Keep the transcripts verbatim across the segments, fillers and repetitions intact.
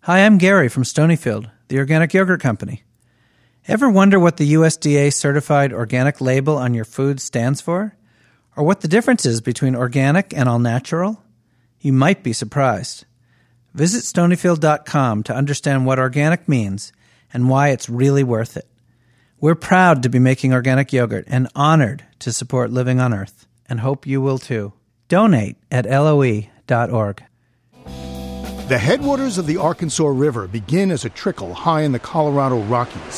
Hi, I'm Gary from Stonyfield, the organic yogurt company. Ever wonder what the U S D A certified organic label on your food stands for? Or what the difference is between organic and all natural? You might be surprised. Visit stonyfield dot com to understand what organic means and why it's really worth it. We're proud to be making organic yogurt and honored to support Living on Earth, and hope you will too. Donate at L O E dot org. The headwaters of the Arkansas River begin as a trickle high in the Colorado Rockies.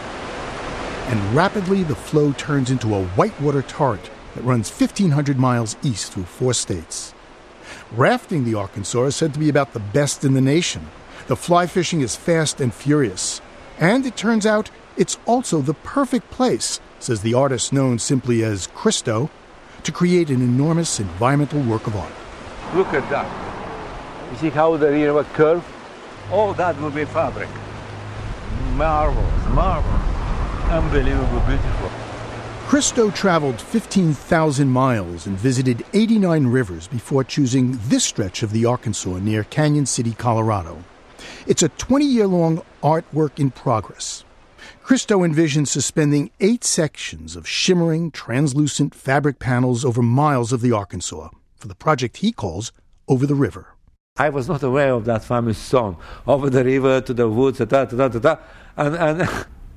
And rapidly the flow turns into a whitewater torrent that runs fifteen hundred miles east through four states. Rafting the Arkansas is said to be about the best in the nation. The fly fishing is fast and furious. And it turns out it's also the perfect place, says the artist known simply as Christo, to create an enormous environmental work of art. Look at that. You see how the river curve? All that will be fabric. Marvelous, marvelous. Unbelievable, beautiful. Christo traveled fifteen thousand miles and visited eighty-nine rivers before choosing this stretch of the Arkansas near Canyon City, Colorado. It's a twenty-year-long artwork in progress. Christo envisioned suspending eight sections of shimmering, translucent fabric panels over miles of the Arkansas for the project he calls Over the River. I was not aware of that famous song, Over the River to the Woods, da, da, da, da, da. and, and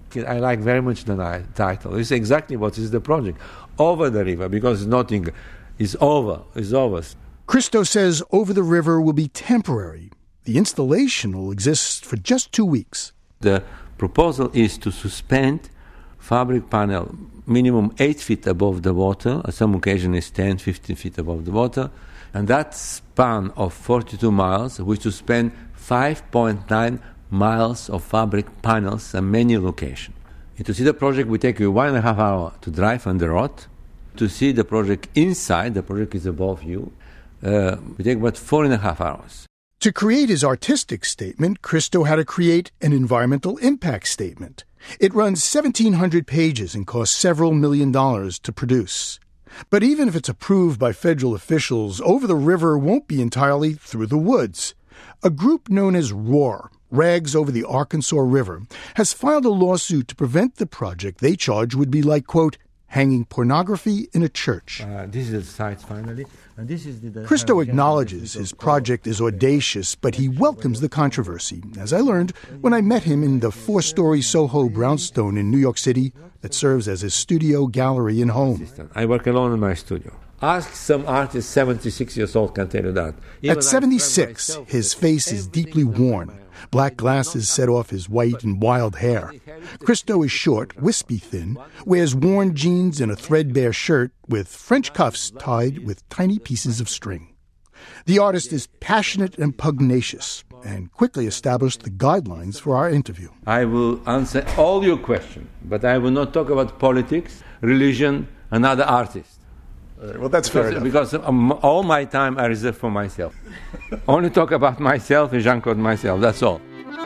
I like very much the title. It's exactly what is the project, Over the River, because nothing is over, is over. Christo says Over the River will be temporary. The installation will exist for just two weeks. The proposal is to suspend fabric panel minimum eight feet above the water. On some occasion it's ten, fifteen feet above the water. And that span of forty-two miles, we suspend five point nine miles of fabric panels at many locations. And to see the project, we take you one and a half hour to drive on the road. To see the project inside, the project is above you, uh, we take about four and a half hours. To create his artistic statement, Christo had to create an environmental impact statement. It runs seventeen hundred pages and costs several million dollars to produce. But even if it's approved by federal officials, Over the River won't be entirely through the woods. A group known as ROAR, Rags Over the Arkansas River, has filed a lawsuit to prevent the project they charge would be like, quote, hanging pornography in a church. Uh, this is the site, finally. And this is the, the Christo acknowledges his project is audacious, but he welcomes the controversy, as I learned when I met him in the four-story Soho brownstone in New York City that serves as his studio, gallery, and home. I work alone in my studio. Ask some artist seventy-six years old can tell you that. Even At seventy-six, myself, his face is deeply worn. Black glasses set off his white and wild hair. Christo is short, wispy thin, wears worn jeans and a threadbare shirt with French cuffs tied with tiny pieces of string. The artist is passionate and pugnacious and quickly established the guidelines for our interview. I will answer all your questions, but I will not talk about politics, religion, and other artists. Well, that's because, fair enough. Because um, all my time I reserve for myself. Only talk about myself and Jean-Claude myself, that's all.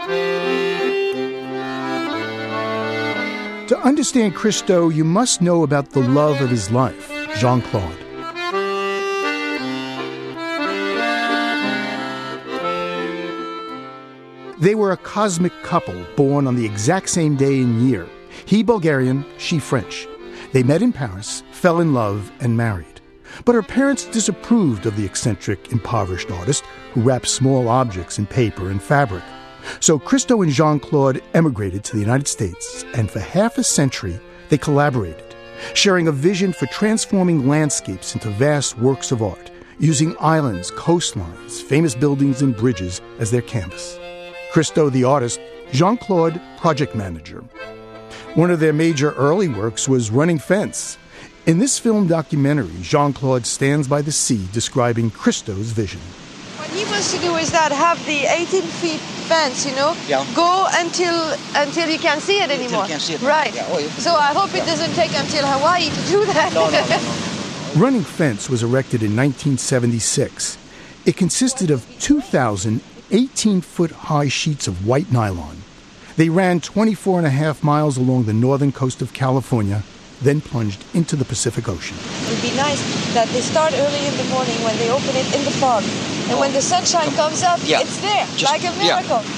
To understand Christo, you must know about the love of his life, Jean-Claude. They were a cosmic couple born on the exact same day and year. He Bulgarian, she French. They met in Paris, fell in love, and married. But her parents disapproved of the eccentric, impoverished artist who wrapped small objects in paper and fabric. So Christo and Jean-Claude emigrated to the United States, and for half a century, they collaborated, sharing a vision for transforming landscapes into vast works of art, using islands, coastlines, famous buildings, and bridges as their canvas. Christo, the artist, Jean-Claude, project manager. One of their major early works was Running Fence. In this film documentary, Jean-Claude stands by the sea describing Christo's vision. What he wants to do is that have the eighteen feet fence, you know, yeah. go until until you can't see it anymore. Until you can't see it. Right. Yeah, oh, yeah. So I hope it doesn't take until Hawaii to do that. No, no, no, no. Running Fence was erected in nineteen seventy-six. It consisted of two thousand eighteen-foot-high sheets of white nylon. They ran twenty-four and a half miles along the northern coast of California, then plunged into the Pacific Ocean. It would be nice that they start early in the morning when they open it in the fog. And when the sunshine comes up, yeah. it's there, Just, like a miracle. Yeah.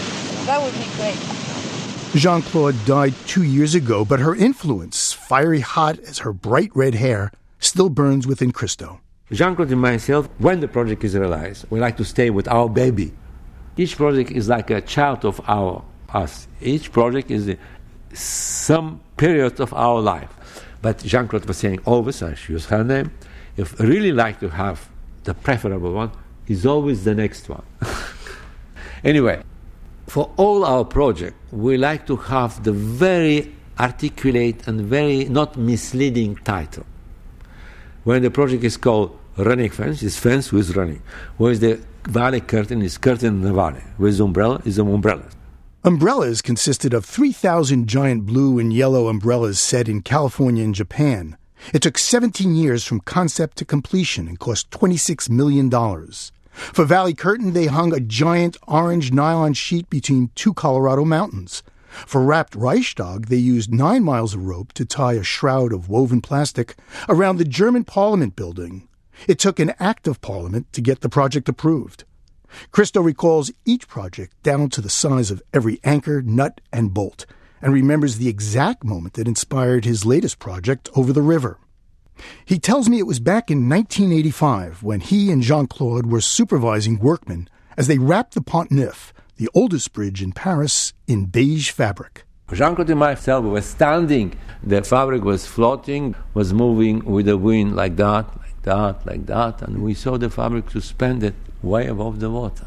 That would be great. Jean-Claude died two years ago, but her influence, fiery hot as her bright red hair, still burns within Christo. Jean-Claude and myself, when the project is realized, we like to stay with our baby. Each project is like a child of our us. Each project is a, some period of our life. But Jean-Claude was saying always, I use her name, if I really like to have the preferable one, is always the next one. Anyway, for all our projects, we like to have the very articulate and very not misleading title. When the project is called Running Fence, it's fence with running. Whereas the valley curtain is curtain in the valley. With umbrella is an umbrella. Umbrellas consisted of three thousand giant blue and yellow umbrellas set in California and Japan. It took seventeen years from concept to completion and cost twenty-six million dollars. For Valley Curtain, they hung a giant orange nylon sheet between two Colorado mountains. For Wrapped Reichstag, they used nine miles of rope to tie a shroud of woven plastic around the German Parliament building. It took an act of Parliament to get the project approved. Christo recalls each project down to the size of every anchor, nut, and bolt, and remembers the exact moment that inspired his latest project over the river. He tells me it was back in nineteen eighty-five when he and Jean-Claude were supervising workmen as they wrapped the Pont Neuf, the oldest bridge in Paris, in beige fabric. Jean-Claude and myself were standing. The fabric was floating, was moving with the wind like that, like that, like that, and we saw the fabric suspended way above the water.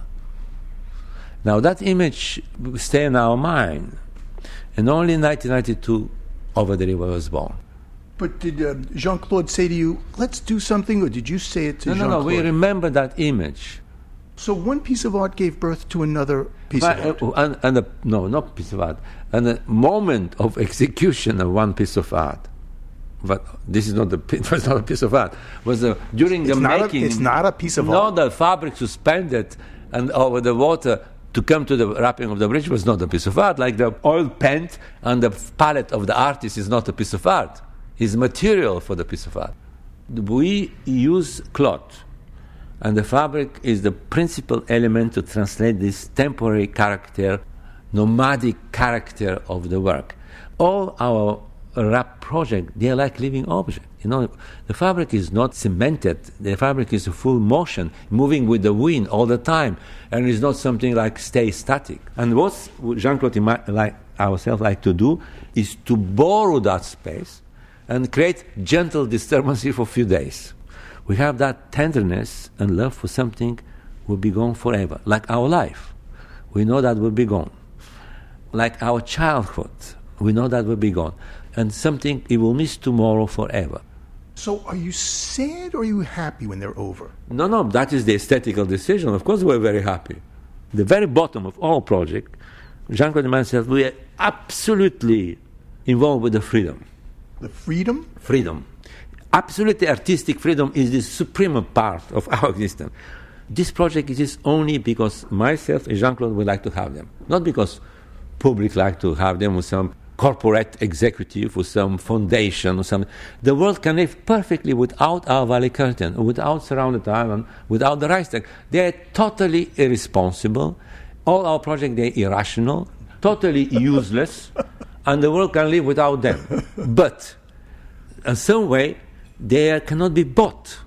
Now that image stayed in our mind, and only in nineteen ninety-two, Over the River was born. But did uh, Jean-Claude say to you, let's do something, or did you say it to no, Jean-Claude? No, no, we remember that image. So one piece of art gave birth to another piece but, of art? Uh, and, and a, no, not piece of art. And a moment of execution of one piece of art. But this is not the it was not a piece of art. It was uh, during it's the not making. A, it's not a piece of no, art. No, the fabric suspended and over the water to come to the wrapping of the bridge was not a piece of art. Like the oil paint and the palette of the artist is not a piece of art. It's material for the piece of art. We use cloth, and the fabric is the principal element to translate this temporary character, nomadic character of the work. All our wrap projects, they are like living objects. You know, the fabric is not cemented. The fabric is a full motion, moving with the wind all the time, and it's not something like stay static. And what Jean-Claude and I, like ourselves like to do is to borrow that space and create gentle disturbances for a few days. We have that tenderness and love for something will be gone forever, like our life. We know that will be gone. Like our childhood, we know that will be gone. And something it will miss tomorrow forever. So are you sad or are you happy when they're over? No, no, that is the aesthetical decision. Of course we're very happy. The very bottom of all project, Jean-Claude and myself, we are absolutely involved with the freedom. The freedom? Freedom. Absolutely artistic freedom is the supreme part of our existence. This project exists only because myself and Jean-Claude would like to have them. Not because public like to have them with some corporate executive, with some foundation or something. The world can live perfectly without our Valley Curtain, without Surrounded Island, without the Reichstag. They are totally irresponsible. All our projects, they are irrational, totally useless, and the world can live without them. But in some way, they cannot be bought.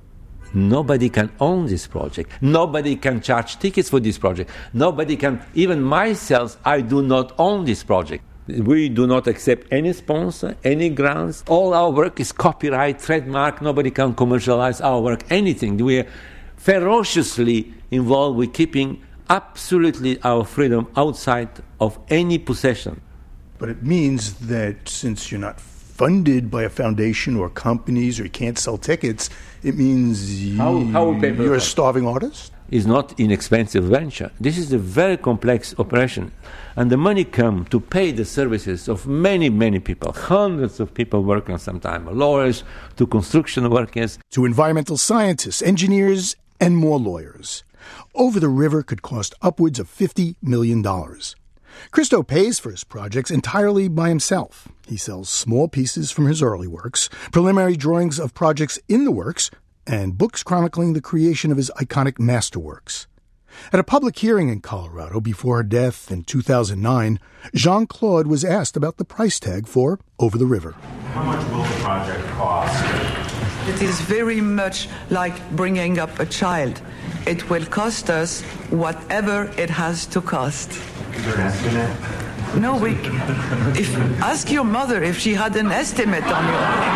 Nobody can own this project. Nobody can charge tickets for this project. Nobody can, even myself, I do not own this project. We do not accept any sponsor, any grants. All our work is copyright, trademark. Nobody can commercialize our work, anything. We are ferociously involved with keeping absolutely our freedom outside of any possession. But it means that since you're not funded by a foundation or companies or you can't sell tickets, it means how, how you're a starving artist? It's not inexpensive venture. This is a very complex operation. And the money comes to pay the services of many, many people. Hundreds of people working sometimes, lawyers to construction workers. To environmental scientists, engineers, and more lawyers. Over the River could cost upwards of fifty million dollars. Christo pays for his projects entirely by himself. He sells small pieces from his early works, preliminary drawings of projects in the works, and books chronicling the creation of his iconic masterworks. At a public hearing in Colorado before her death in two thousand nine, Jean-Claude was asked about the price tag for Over the River. How much will the project cost? It is very much like bringing up a child. It will cost us whatever it has to cost. Is there an estimate? No, we. If ask your mother if she had an estimate on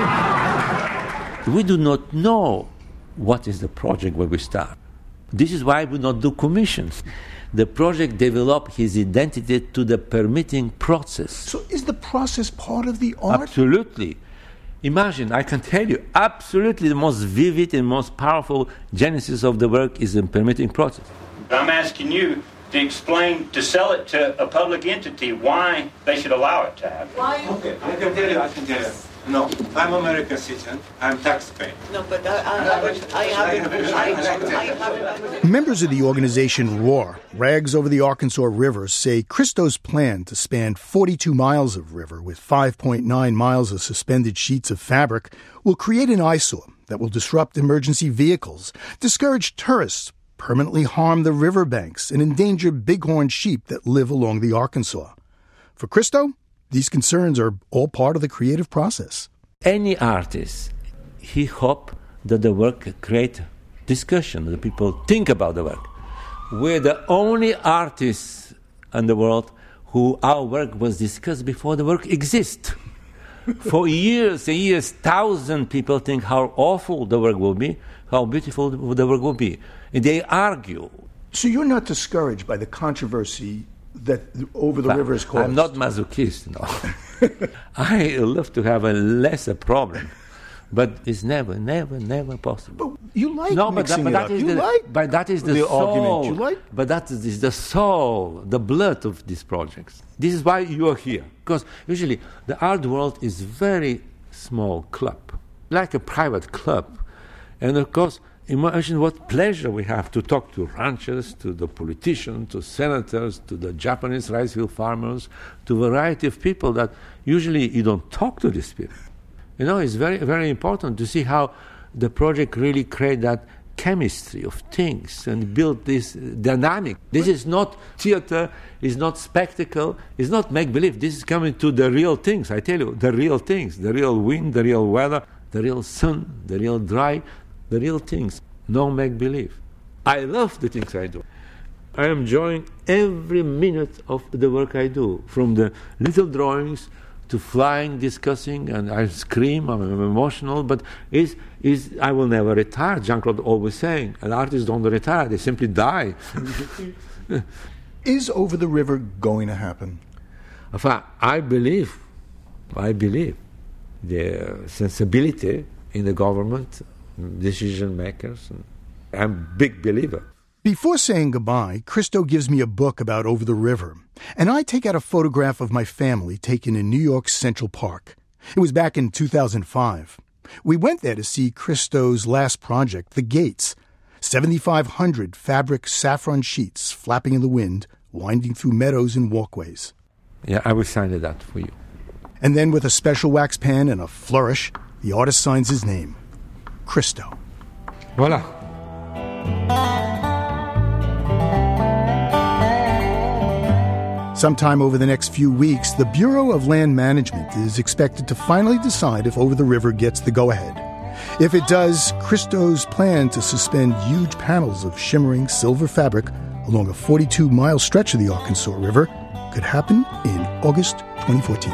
you. We do not know what is the project when we start. This is why we don't do commissions. The project developed his identity to the permitting process. So is the process part of the art? Absolutely. Imagine, I can tell you, absolutely the most vivid and most powerful genesis of the work is the permitting process. I'm asking you to explain, to sell it to a public entity, why they should allow it to happen. Why? Okay, I can tell you, I can tell you. No, I'm American citizen, I'm taxpayer. No, but I, I haven't, I haven't, I, I haven't. Members of the organization ROAR, Rags Over the Arkansas River, say Christo's plan to span forty-two miles of river with five point nine miles of suspended sheets of fabric will create an eyesore that will disrupt emergency vehicles, discourage tourists, permanently harm the riverbanks, and endanger bighorn sheep that live along the Arkansas. For Christo, these concerns are all part of the creative process. Any artist, he hope that the work create discussion, that people think about the work. We're the only artists in the world who our work was discussed before the work exists. For years and years, thousand people think how awful the work will be, how beautiful the work will be. And they argue. So you're not discouraged by the controversy that Over the But River is caused? I'm not masochist, no. I love to have a lesser problem. But it's never, never, never possible. But you like no, but mixing that, but it that up. is You the, like but that is the, the soul. argument. You like? But that is, is the soul, the blood of these projects. This is why you are here. Because usually the art world is very small club, like a private club. And of course, imagine what pleasure we have to talk to ranchers, to the politicians, to senators, to the Japanese rice field farmers, to a variety of people that usually you don't talk to these people. You know, it's very, very important to see how the project really create that chemistry of things and build this dynamic. This is not theater, it's not spectacle, it's not make-believe. This is coming to the real things, I tell you, the real things, the real wind, the real weather, the real sun, the real dry, the real things, no make-believe. I love the things I do. I am enjoying every minute of the work I do, from the little drawings to flying, discussing, and I scream, I'm emotional, but is is I will never retire. Jean-Claude always saying, and artists don't retire, they simply die. Is Over the River going to happen? Enfin, I believe, I believe the sensibility in the government, decision makers. I'm a big believer. Before saying goodbye, Christo gives me a book about Over the River, and I take out a photograph of my family taken in New York's Central Park. It was back in two thousand five. We went there to see Christo's last project, The Gates, seventy-five hundred fabric saffron sheets flapping in the wind, winding through meadows and walkways. Yeah, I will sign that for you. And then with a special wax pen and a flourish, the artist signs his name, Christo. Voila. Sometime over the next few weeks, the Bureau of Land Management is expected to finally decide if Over the River gets the go-ahead. If it does, Christo's plan to suspend huge panels of shimmering silver fabric along a forty-two mile stretch of the Arkansas River could happen in August twenty fourteen.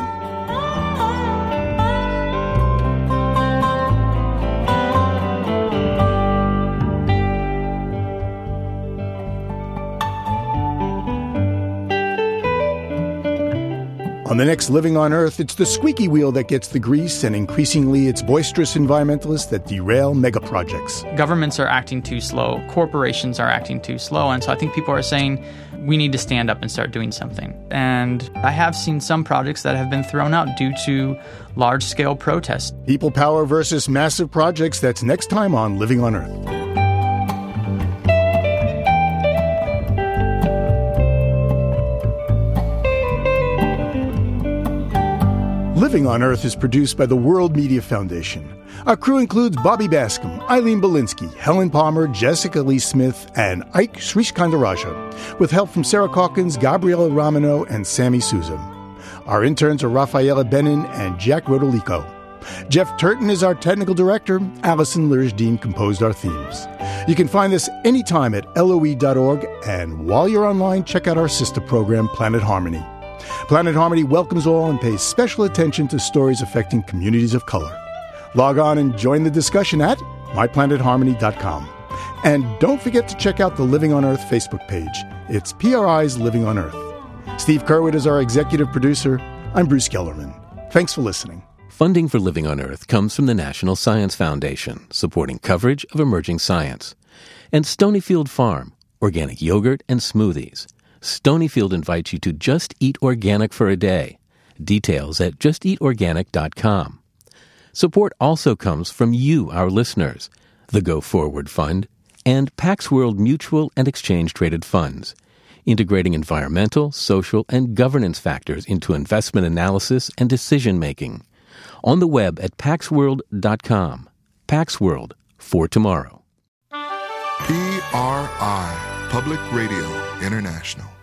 On the next Living on Earth, it's the squeaky wheel that gets the grease, and increasingly it's boisterous environmentalists that derail megaprojects. Governments are acting too slow. Corporations are acting too slow. And so I think people are saying, we need to stand up and start doing something. And I have seen some projects that have been thrown out due to large-scale protests. People power versus massive projects, that's next time on Living on Earth. Living on Earth is produced by the World Media Foundation. Our crew includes Bobby Bascom, Eileen Belinsky, Helen Palmer, Jessica Lee Smith, and Ike Srishkandaraja, with help from Sarah Calkins, Gabriela Romano, and Sammy Souza. Our interns are Rafaela Benin and Jack Rodolico. Jeff Turton is our technical director. Allison Lirsdean composed our themes. You can find us anytime at L O E dot org, and while you're online, check out our sister program, Planet Harmony. Planet Harmony welcomes all and pays special attention to stories affecting communities of color. Log on and join the discussion at my planet harmony dot com. And don't forget to check out the Living on Earth Facebook page. It's P R I's Living on Earth. Steve Curwood is our executive producer. I'm Bruce Gellerman. Thanks for listening. Funding for Living on Earth comes from the National Science Foundation, supporting coverage of emerging science. And Stonyfield Farm, organic yogurt and smoothies. Stonyfield invites you to just eat organic for a day. Details at just eat organic dot com. Support also comes from you, our listeners, the Go Forward Fund, and Pax World Mutual and Exchange Traded Funds, integrating environmental, social, and governance factors into investment analysis and decision-making. On the web at pax world dot com. Pax World, for tomorrow. P R I, Public Radio International.